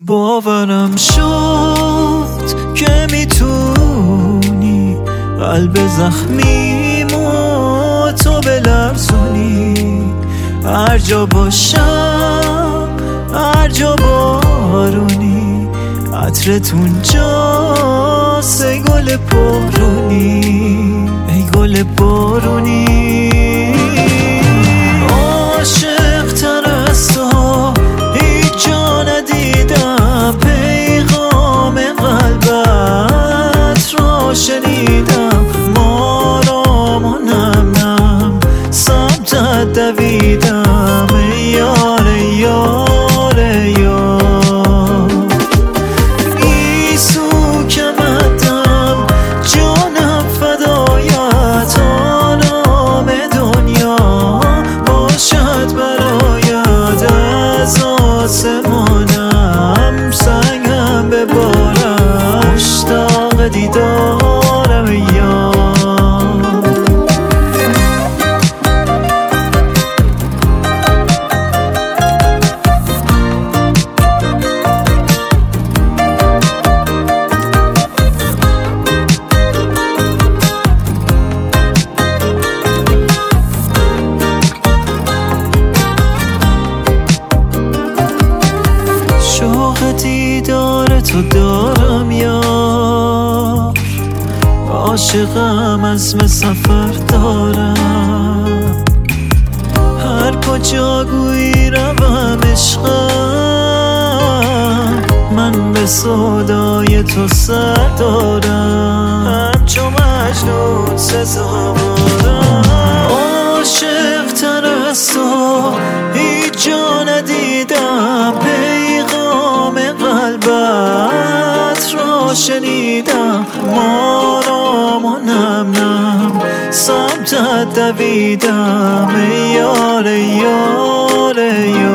باورم شد که میتونی قلب زخمیمو تو بلرزونی. هر جا باشم هر جا بارونی، عطرتون جاست ای گل بارونی، ای گل بارونی. عاشق تر از تو هیچ جا ندیدم، پیغام قلبت را شنیدم. مارام و نم نم سمتت دویدم، ای یار ای یار ای یار. گیسو کمندم جانم فدایت، آنام دنیا باشد برایت. از آسمانم سنگم ببارم، مشتاق دیدارم ای یار. شوق دیدار تو دارم یار، عاشقم عزم سفر دارم. هر کجا گویی روم عشقم، من به سودای تو سر دارم. همچو مجنون سزاوارم، عاشق تر از تو هیچ جا ندیدم، پیغام قلبت را شنیدم. مارام و نم نم سمتت دویدم، ای یار ای یار ای یار.